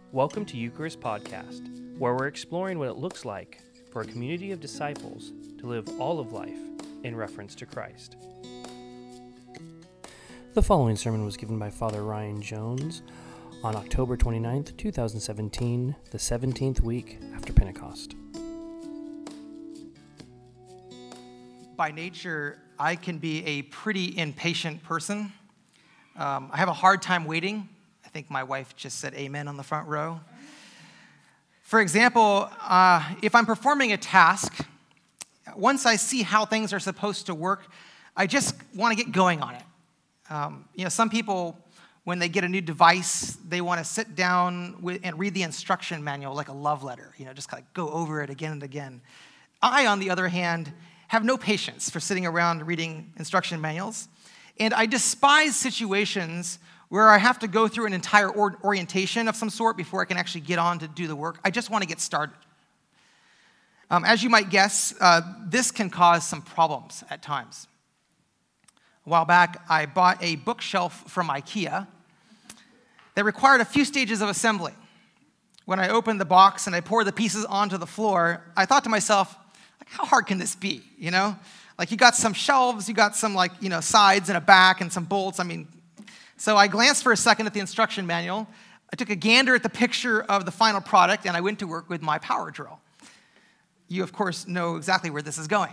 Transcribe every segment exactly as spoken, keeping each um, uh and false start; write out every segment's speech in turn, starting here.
Welcome to Eucharist Podcast, where we're exploring what it looks like for a community of disciples to live all of life in reference to Christ. The following sermon was given by Father Ryan Jones on October twenty-ninth, twenty seventeen, the seventeenth week after Pentecost. By nature, I can be a pretty impatient person. Um, I have a hard time waiting. I think my wife just said amen on the front row. For example, uh, if I'm performing a task, once I see how things are supposed to work, I just want to get going on it. Um, you know, some people, when they get a new device, they want to sit down with, and read the instruction manual like a love letter, you know, just kind of go over it again and again. I, on the other hand, have no patience for sitting around reading instruction manuals, and I despise situations where I have to go through an entire or- orientation of some sort before I can actually get on to do the work. I just want to get started. Um, as you might guess, uh, this can cause some problems at times. A while back, I bought a bookshelf from IKEA that required a few stages of assembly. When I opened the box and I poured the pieces onto the floor, I thought to myself, like, how hard can this be, you know? Like, you got some shelves, you got some, like, you know, sides and a back and some bolts. I mean, so I glanced for a second at the instruction manual. I took a gander at the picture of the final product, and I went to work with my power drill. You, of course, know exactly where this is going.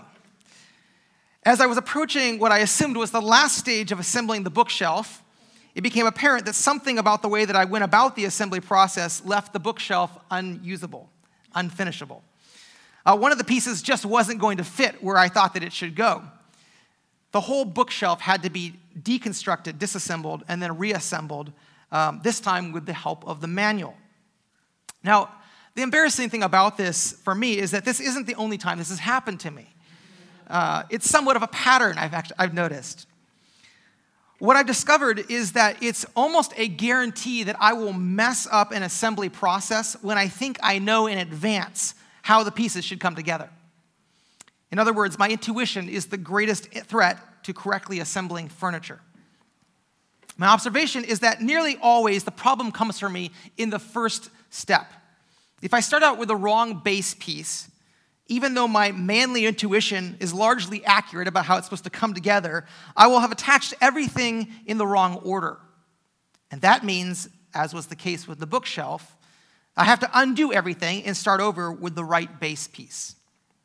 As I was approaching what I assumed was the last stage of assembling the bookshelf, it became apparent that something about the way that I went about the assembly process left the bookshelf unusable, unfinishable. Uh, one of the pieces just wasn't going to fit where I thought that it should go. The whole bookshelf had to be deconstructed, disassembled, and then reassembled, um, this time with the help of the manual. Now, the embarrassing thing about this for me is that this isn't the only time this has happened to me. Uh, it's somewhat of a pattern I've, actually, I've noticed. What I've discovered is that it's almost a guarantee that I will mess up an assembly process when I think I know in advance how the pieces should come together. In other words, my intuition is the greatest threat to correctly assembling furniture. My observation is that nearly always the problem comes for me in the first step. If I start out with the wrong base piece, even though my manly intuition is largely accurate about how it's supposed to come together, I will have attached everything in the wrong order. And that means, as was the case with the bookshelf, I have to undo everything and start over with the right base piece.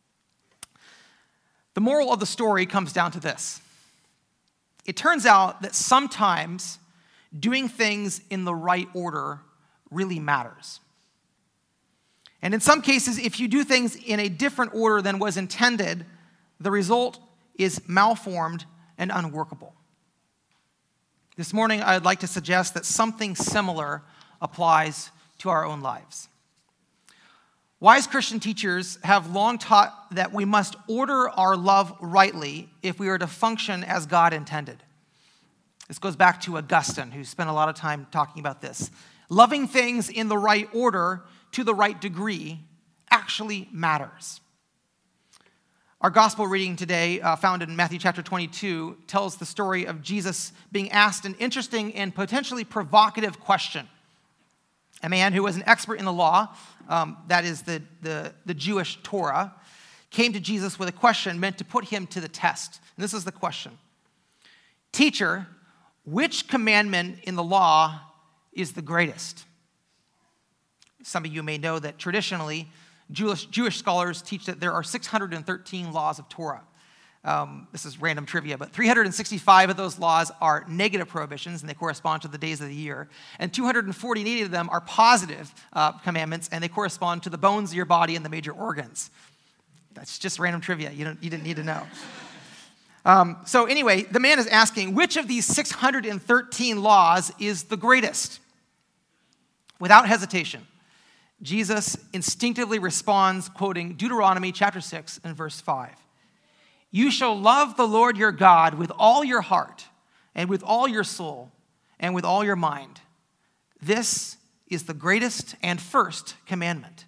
The moral of the story comes down to this. It turns out that sometimes doing things in the right order really matters. And in some cases, if you do things in a different order than was intended, the result is malformed and unworkable. This morning, I'd like to suggest that something similar applies to our own lives. Wise Christian teachers have long taught that we must order our love rightly if we are to function as God intended. This goes back to Augustine, who spent a lot of time talking about this. Loving things in the right order to the right degree actually matters. Our gospel reading today, uh, found in Matthew chapter twenty-two, tells the story of Jesus being asked an interesting and potentially provocative question. A man who was an expert in the law, um, that is the, the, the Jewish Torah, came to Jesus with a question meant to put him to the test. And this is the question. Teacher, which commandment in the law is the greatest? Some of you may know that traditionally, Jewish, Jewish scholars teach that there are six hundred thirteen laws of Torah. Um, this is random trivia, but three hundred sixty-five of those laws are negative prohibitions, and they correspond to the days of the year. And two hundred forty-eight of them are positive uh, commandments, and they correspond to the bones of your body and the major organs. That's just random trivia. You don't, you didn't need to know. Um, so anyway, the man is asking, which of these six hundred thirteen laws is the greatest? Without hesitation, Jesus instinctively responds, quoting Deuteronomy chapter six and verse five. You shall love the Lord your God with all your heart and with all your soul and with all your mind. This is the greatest and first commandment.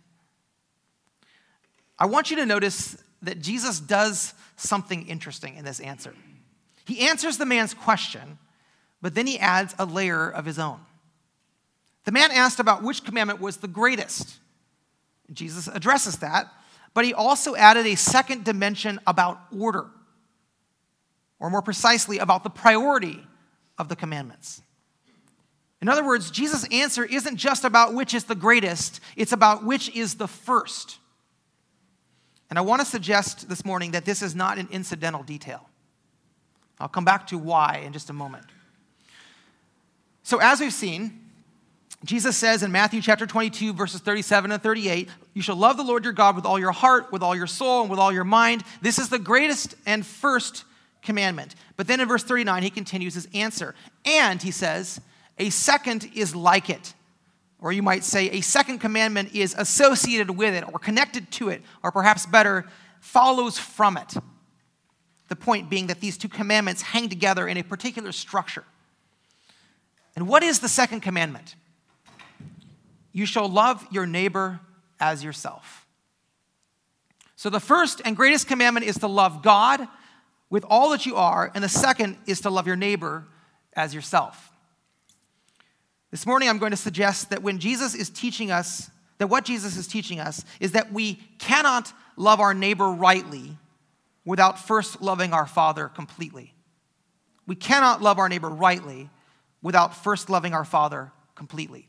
I want you to notice that Jesus does something interesting in this answer. He answers the man's question, but then he adds a layer of his own. The man asked about which commandment was the greatest. Jesus addresses that, but he also added a second dimension about order, or more precisely, about the priority of the commandments. In other words, Jesus' answer isn't just about which is the greatest, it's about which is the first. And I want to suggest this morning that this is not an incidental detail. I'll come back to why in just a moment. So as we've seen, Jesus says in Matthew chapter twenty-two, verses thirty-seven and thirty-eight, you shall love the Lord your God with all your heart, with all your soul, and with all your mind. This is the greatest and first commandment. But then in verse thirty-nine, he continues his answer. And he says, a second is like it. Or you might say a second commandment is associated with it or connected to it, or perhaps better, follows from it. The point being that these two commandments hang together in a particular structure. And what is the second commandment? You shall love your neighbor as yourself. So the first and greatest commandment is to love God with all that you are, and the second is to love your neighbor as yourself. This morning I'm going to suggest that when Jesus is teaching us, that what Jesus is teaching us is that we cannot love our neighbor rightly without first loving our Father completely. We cannot love our neighbor rightly without first loving our Father completely.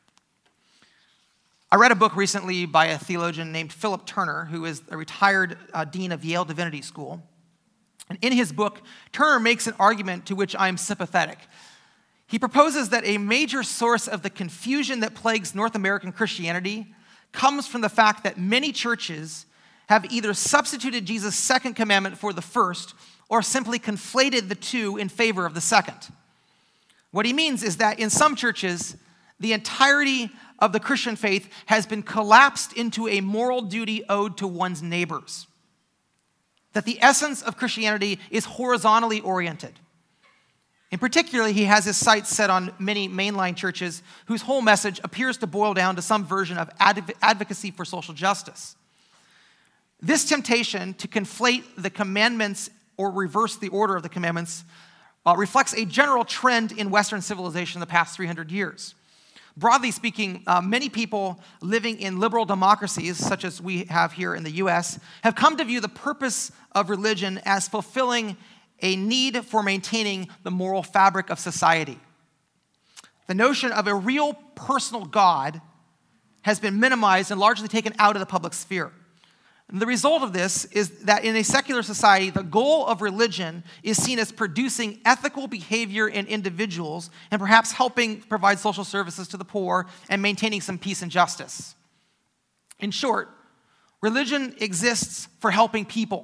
I read a book recently by a theologian named Philip Turner, who is a retired uh, dean of Yale Divinity School. And in his book, Turner makes an argument to which I am sympathetic. He proposes that a major source of the confusion that plagues North American Christianity comes from the fact that many churches have either substituted Jesus' second commandment for the first or simply conflated the two in favor of the second. What he means is that in some churches, the entirety of the Christian faith has been collapsed into a moral duty owed to one's neighbors. That the essence of Christianity is horizontally oriented. In particular, he has his sights set on many mainline churches whose whole message appears to boil down to some version of adv- advocacy for social justice. This temptation to conflate the commandments or reverse the order of the commandments uh, reflects a general trend in Western civilization in the past three hundred years. Broadly speaking, uh, many people living in liberal democracies, such as we have here in the U S, have come to view the purpose of religion as fulfilling a need for maintaining the moral fabric of society. The notion of a real personal God has been minimized and largely taken out of the public sphere. And the result of this is that in a secular society, the goal of religion is seen as producing ethical behavior in individuals and perhaps helping provide social services to the poor and maintaining some peace and justice. In short, religion exists for helping people.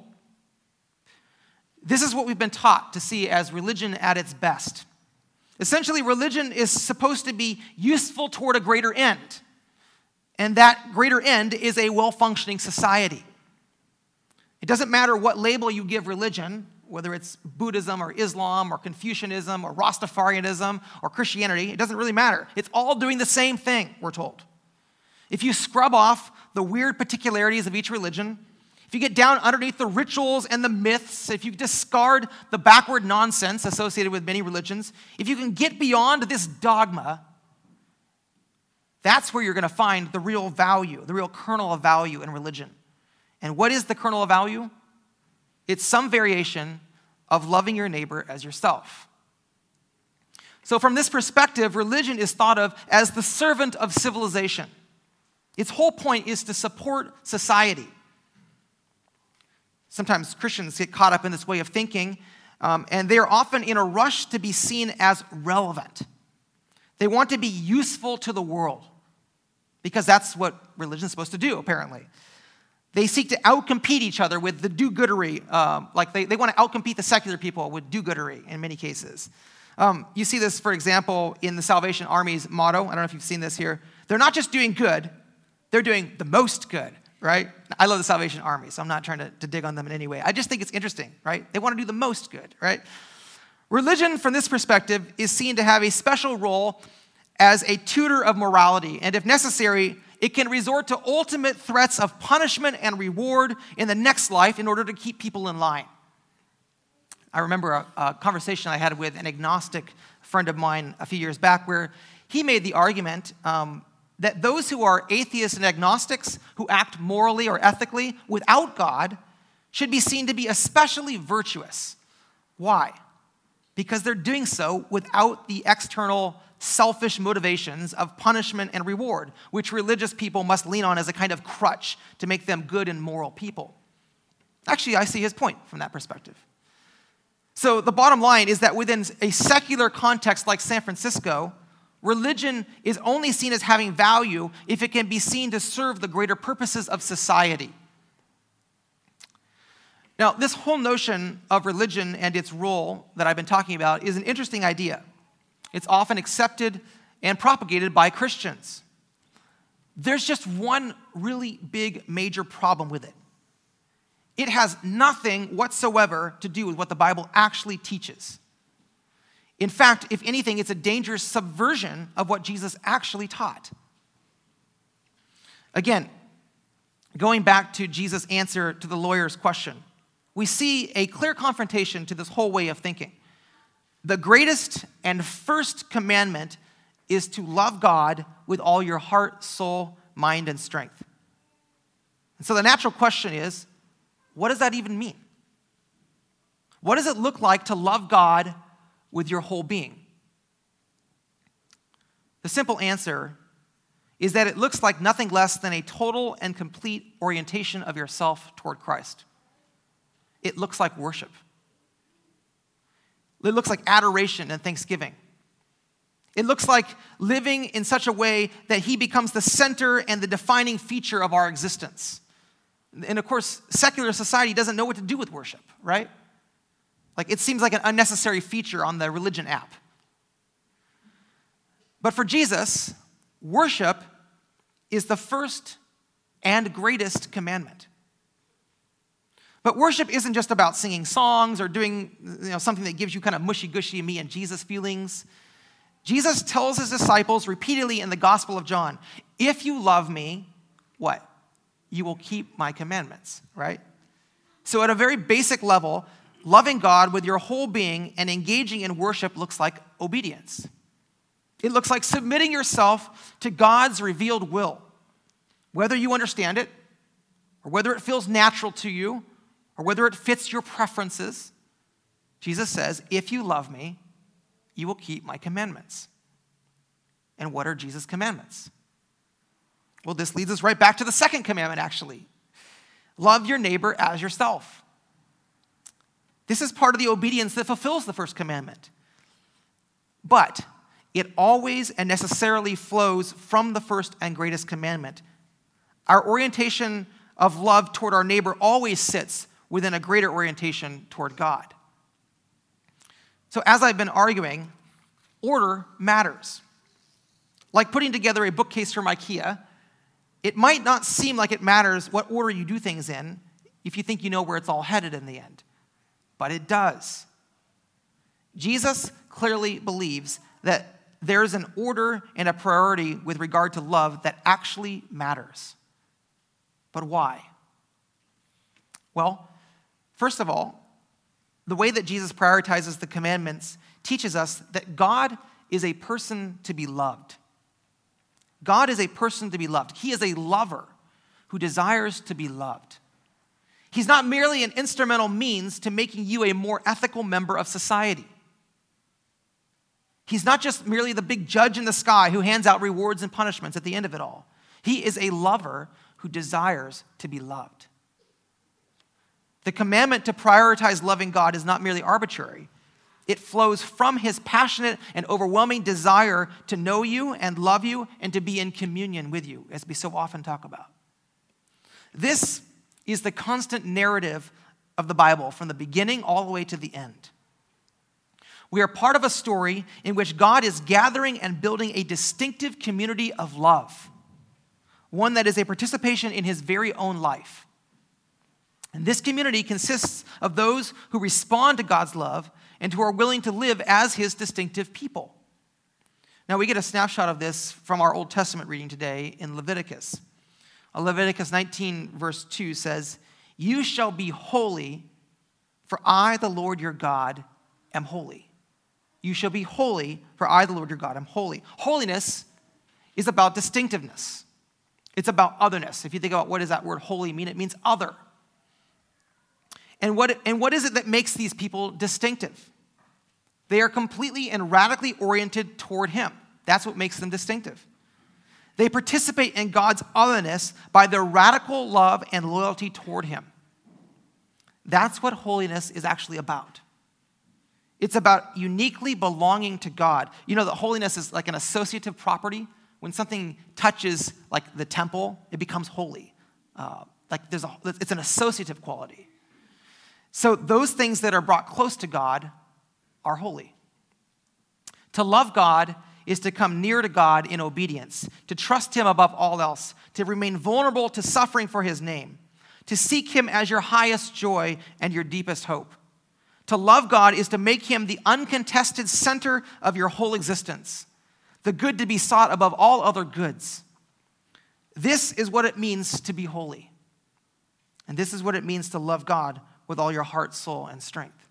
This is what we've been taught to see as religion at its best. Essentially, religion is supposed to be useful toward a greater end, and that greater end is a well-functioning society. It doesn't matter what label you give religion, whether it's Buddhism or Islam or Confucianism or Rastafarianism or Christianity, it doesn't really matter. It's all doing the same thing, we're told. If you scrub off the weird particularities of each religion, if you get down underneath the rituals and the myths, if you discard the backward nonsense associated with many religions, if you can get beyond this dogma, that's where you're going to find the real value, the real kernel of value in religion. And what is the kernel of value? It's some variation of loving your neighbor as yourself. So from this perspective, religion is thought of as the servant of civilization. Its whole point is to support society. Sometimes Christians get caught up in this way of thinking, um, and they are often in a rush to be seen as relevant. They want to be useful to the world, because that's what religion is supposed to do, apparently. They seek to outcompete each other with the do-goodery, um, like they, they want to outcompete the secular people with do-goodery in many cases. Um, you see this, for example, in the Salvation Army's motto. I don't know if you've seen this here. They're not just doing good, they're doing the most good. Right? I love the Salvation Army, so I'm not trying to, to dig on them in any way. I just think it's interesting, right? They want to do the most good, right? Religion, from this perspective, is seen to have a special role as a tutor of morality, and if necessary, it can resort to ultimate threats of punishment and reward in the next life in order to keep people in line. I remember a, a conversation I had with an agnostic friend of mine a few years back where he made the argument um, that those who are atheists and agnostics, who act morally or ethically without God, should be seen to be especially virtuous. Why? Because they're doing so without the external selfish motivations of punishment and reward, which religious people must lean on as a kind of crutch to make them good and moral people. Actually, I see his point from that perspective. So the bottom line is that within a secular context like San Francisco, religion is only seen as having value if it can be seen to serve the greater purposes of society. Now, this whole notion of religion and its role that I've been talking about is an interesting idea. It's often accepted and propagated by Christians. There's just one really big, major problem with it. It has nothing whatsoever to do with what the Bible actually teaches. In fact, if anything, it's a dangerous subversion of what Jesus actually taught. Again, going back to Jesus' answer to the lawyer's question, we see a clear confrontation to this whole way of thinking. The greatest and first commandment is to love God with all your heart, soul, mind, and strength. And so the natural question is, what does that even mean? What does it look like to love God with your whole being? The simple answer is that it looks like nothing less than a total and complete orientation of yourself toward Christ. It looks like worship. It looks like adoration and thanksgiving. It looks like living in such a way that he becomes the center and the defining feature of our existence. And of course, secular society doesn't know what to do with worship, right? Like, it seems like an unnecessary feature on the religion app. But for Jesus, worship is the first and greatest commandment. But worship isn't just about singing songs or doing, you know, something that gives you kind of mushy-gushy me and Jesus feelings. Jesus tells his disciples repeatedly in the Gospel of John, if you love me, what? You will keep my commandments, right? So at a very basic level, loving God with your whole being and engaging in worship looks like obedience. It looks like submitting yourself to God's revealed will, whether you understand it, or whether it feels natural to you, or whether it fits your preferences. Jesus says, if you love me, you will keep my commandments. And what are Jesus' commandments? Well, this leads us right back to the second commandment, actually. Love your neighbor as yourself. This is part of the obedience that fulfills the first commandment. But it always and necessarily flows from the first and greatest commandment. Our orientation of love toward our neighbor always sits within a greater orientation toward God. So as I've been arguing, order matters. Like putting together a bookcase from IKEA, it might not seem like it matters what order you do things in if you think you know where it's all headed in the end. But it does. Jesus clearly believes that there's an order and a priority with regard to love that actually matters. But why? Well, first of all, the way that Jesus prioritizes the commandments teaches us that God is a person to be loved. God is a person to be loved. He is a lover who desires to be loved. He's not merely an instrumental means to making you a more ethical member of society. He's not just merely the big judge in the sky who hands out rewards and punishments at the end of it all. He is a lover who desires to be loved. The commandment to prioritize loving God is not merely arbitrary. It flows from his passionate and overwhelming desire to know you and love you and to be in communion with you, as we so often talk about. This is the constant narrative of the Bible from the beginning all the way to the end. We are part of a story in which God is gathering and building a distinctive community of love, one that is a participation in his very own life. And this community consists of those who respond to God's love and who are willing to live as his distinctive people. Now, we get a snapshot of this from our Old Testament reading today in Leviticus. Leviticus nineteen, verse two says, "You shall be holy, for I, the Lord your God, am holy. you shall be holy, for I, the Lord your God, am holy. Holiness is about distinctiveness. It's about otherness. If you think about what does that word holy mean, it means other. And what, and what is it that makes these people distinctive? They are completely and radically oriented toward him. That's what makes them distinctive. They participate in God's otherness by their radical love and loyalty toward him. That's what holiness is actually about. It's about uniquely belonging to God. You know that holiness is like an associative property. When something touches like the temple, it becomes holy. Uh, like there's a, it's an associative quality. So those things that are brought close to God are holy. To love God is to come near to God in obedience, to trust him above all else, to remain vulnerable to suffering for his name, to seek him as your highest joy and your deepest hope. To love God is to make him the uncontested center of your whole existence, the good to be sought above all other goods. This is what it means to be holy. And this is what it means to love God with all your heart, soul, and strength.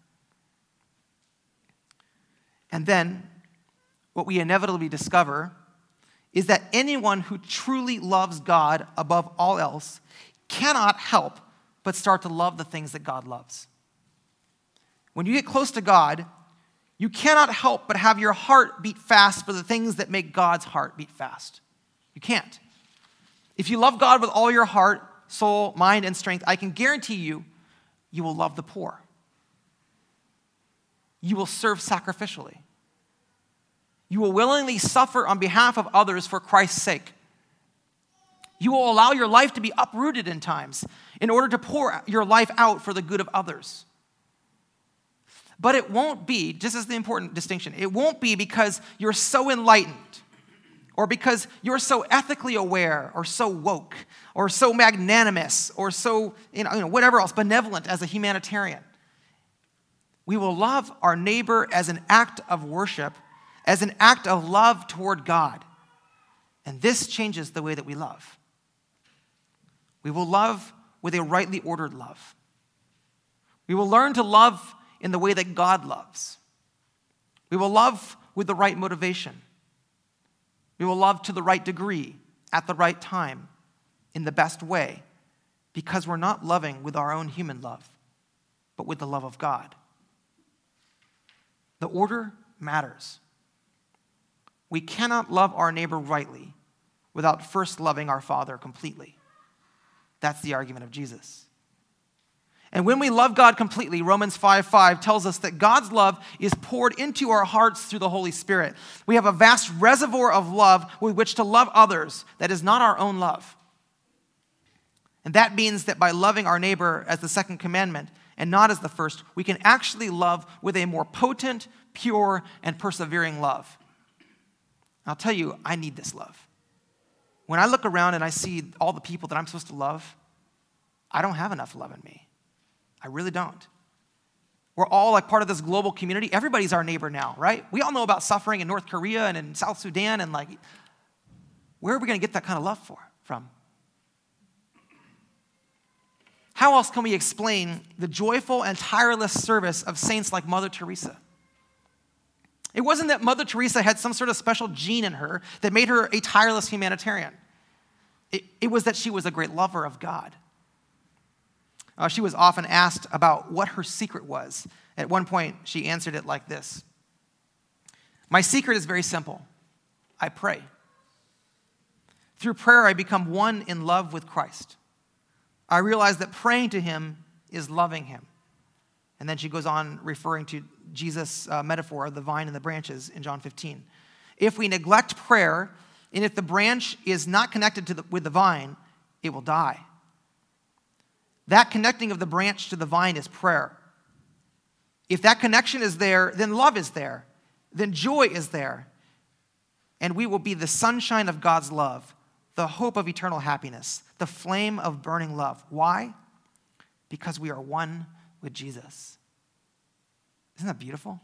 And then, what we inevitably discover is that anyone who truly loves God above all else cannot help but start to love the things that God loves. When you get close to God, you cannot help but have your heart beat fast for the things that make God's heart beat fast. You can't. If you love God with all your heart, soul, mind, and strength, I can guarantee you, you will love the poor. You will serve sacrificially. You will willingly suffer on behalf of others for Christ's sake. You will allow your life to be uprooted in times in order to pour your life out for the good of others. But it won't be, just as the important distinction, it won't be because you're so enlightened or because you're so ethically aware or so woke or so magnanimous or so, you know, you know, whatever else, benevolent as a humanitarian. We will love our neighbor as an act of worship, as an act of love toward God. And this changes the way that we love. We will love with a rightly ordered love. We will learn to love in the way that God loves. We will love with the right motivation. We will love to the right degree, at the right time, in the best way, because we're not loving with our own human love, but with the love of God. The order matters. We cannot love our neighbor rightly without first loving our Father completely. That's the argument of Jesus. And when we love God completely, Romans five five tells us that God's love is poured into our hearts through the Holy Spirit. We have a vast reservoir of love with which to love others that is not our own love. And that means that by loving our neighbor as the second commandment and not as the first, we can actually love with a more potent, pure, and persevering love. I'll tell you, I need this love. When I look around and I see all the people that I'm supposed to love, I don't have enough love in me. I really don't. We're all like part of this global community. Everybody's our neighbor now, right? We all know about suffering in North Korea and in South Sudan, and like, where are we going to get that kind of love for, from? How else can we explain the joyful and tireless service of saints like Mother Teresa? It wasn't that Mother Teresa had some sort of special gene in her that made her a tireless humanitarian. It, it was that she was a great lover of God. Uh, she was often asked about what her secret was. At one point, she answered it like this: "My secret is very simple. I pray. Through prayer, I become one in love with Christ. I realize that praying to him is loving him." And then she goes on referring to Jesus' uh, metaphor of the vine and the branches in John fifteen. If we neglect prayer, and if the branch is not connected to the, with the vine, it will die. That connecting of the branch to the vine is prayer. If that connection is there, then love is there. Then joy is there. And we will be the sunshine of God's love, the hope of eternal happiness, the flame of burning love. Why? Because we are one with Jesus. Isn't that beautiful?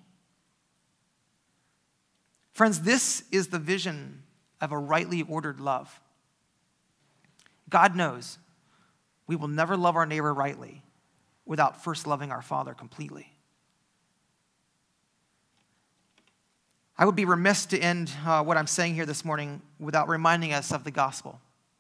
Friends, this is the vision of a rightly ordered love. God knows we will never love our neighbor rightly without first loving our Father completely. I would be remiss to end uh, what I'm saying here this morning without reminding us of the gospel.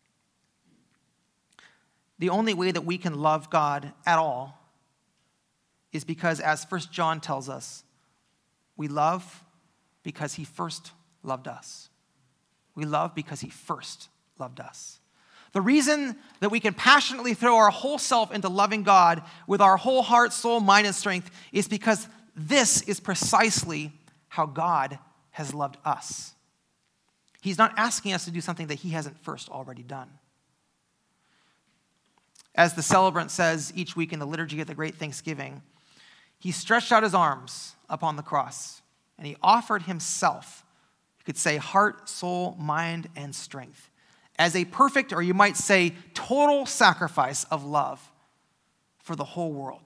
The only way that we can love God at all is because, as First John tells us, we love because he first loved us. We love because he first loved us. The reason that we can passionately throw our whole self into loving God with our whole heart, soul, mind, and strength is because this is precisely how God has loved us. He's not asking us to do something that he hasn't first already done. As the celebrant says each week in the liturgy of the Great Thanksgiving, he stretched out his arms upon the cross and he offered himself, you could say heart, soul, mind, and strength, as a perfect, or you might say total sacrifice of love for the whole world.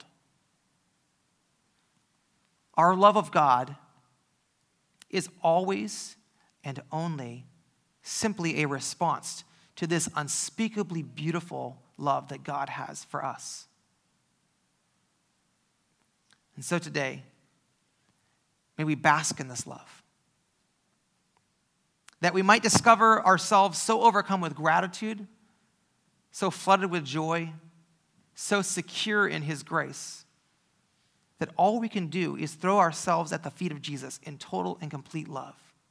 Our love of God is always and only simply a response to this unspeakably beautiful love that God has for us. And so today, may we bask in this love. That we might discover ourselves so overcome with gratitude, so flooded with joy, so secure in his grace, that all we can do is throw ourselves at the feet of Jesus in total and complete love.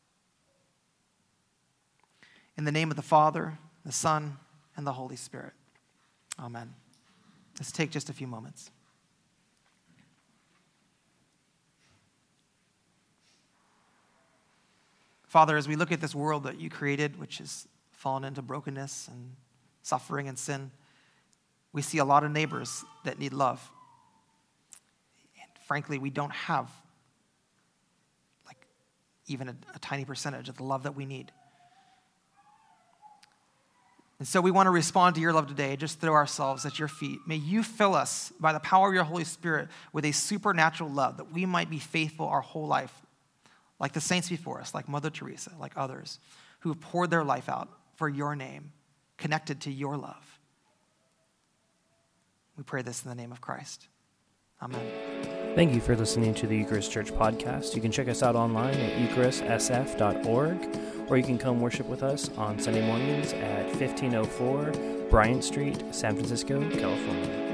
In the name of the Father, the Son, and the Holy Spirit. Amen. Let's take just a few moments. Father, as we look at this world that you created, which has fallen into brokenness and suffering and sin, we see a lot of neighbors that need love. And frankly, we don't have like even a, a tiny percentage of the love that we need. And so we want to respond to your love today, just throw ourselves at your feet. May you fill us by the power of your Holy Spirit with a supernatural love that we might be faithful our whole life, like the saints before us, like Mother Teresa, like others who have poured their life out for your name, connected to your love. We pray this in the name of Christ. Amen. Thank you for listening to the Eucharist Church podcast. You can check us out online at eucharist s f dot org, or you can come worship with us on Sunday mornings at fifteen oh four Bryant Street, San Francisco, California.